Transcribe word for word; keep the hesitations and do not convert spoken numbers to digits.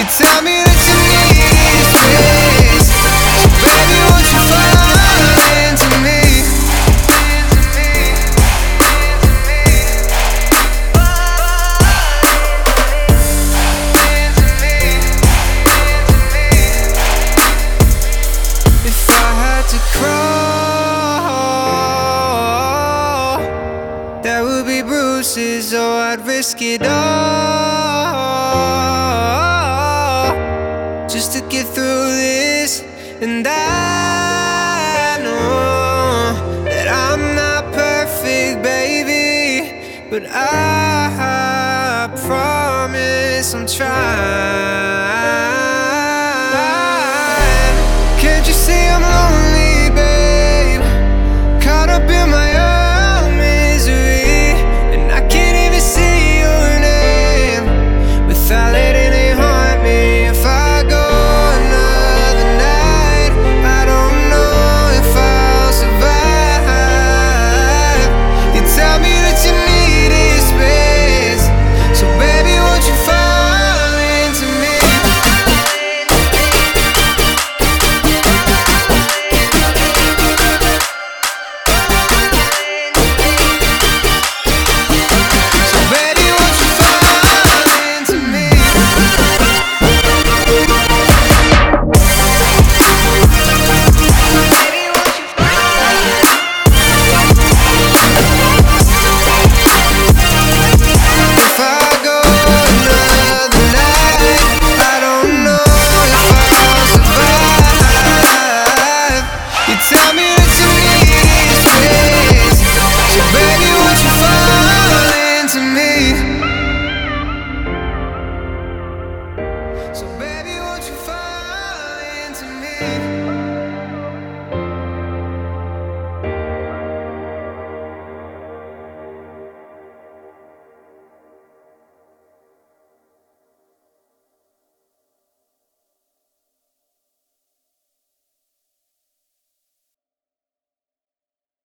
You tell me that you need space, so baby, won't you fall into me? If I had to crawl, there would be bruises, so I'd risk it all just to get through this. And I know that I'm not perfect, baby, but I promise I'm trying.